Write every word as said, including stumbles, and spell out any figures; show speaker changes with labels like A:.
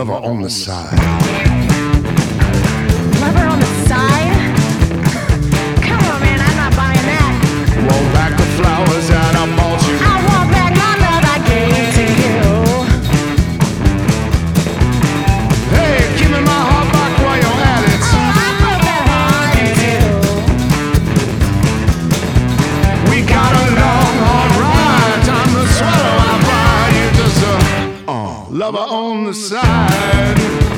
A: lover on the side.
B: Lover on the side? Come on, man, I'm not buying that.
A: Roll back the flowers that I bought you.
B: I want back my love I gave to you.
A: Hey, give me my heart back while you're at it.
B: Oh, I broke that heart in two.
A: We got a long, hard ride. Time to swallow our pride. You're just a uh, lover on the side.